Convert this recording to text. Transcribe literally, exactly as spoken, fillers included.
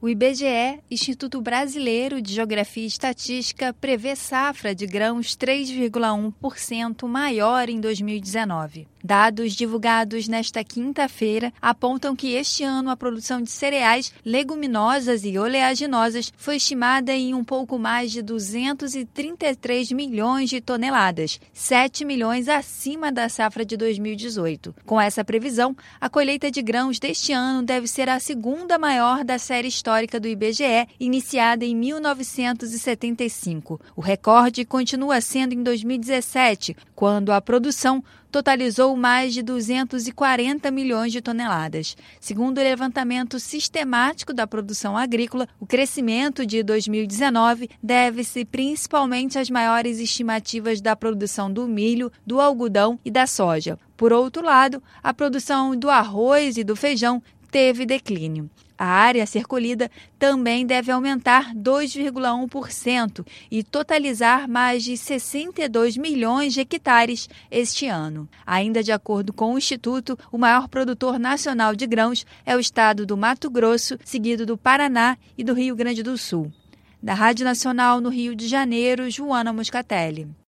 O I B G E, Instituto Brasileiro de Geografia e Estatística, prevê safra de grãos três vírgula um por cento maior em dois mil e dezenove. Dados divulgados nesta quinta-feira apontam que este ano a produção de cereais, leguminosas e oleaginosas foi estimada em um pouco mais de duzentos e trinta e três milhões de toneladas, sete milhões acima da safra de dois mil e dezoito. Com essa previsão, a colheita de grãos deste ano deve ser a segunda maior da série histórica do I B G E, iniciada em mil novecentos e setenta e cinco. O recorde continua sendo em dois mil e dezessete, quando a produção totalizou mais de duzentos e quarenta milhões de toneladas. Segundo o levantamento sistemático da produção agrícola, o crescimento de dois mil e dezenove deve-se principalmente às maiores estimativas da produção do milho, do algodão e da soja. Por outro lado, a produção do arroz e do feijão teve declínio. A área a ser colhida também deve aumentar dois vírgula um por cento e totalizar mais de sessenta e dois milhões de hectares este ano. Ainda de acordo com o Instituto, o maior produtor nacional de grãos é o estado do Mato Grosso, seguido do Paraná e do Rio Grande do Sul. Da Rádio Nacional no Rio de Janeiro, Joana Moscatelli.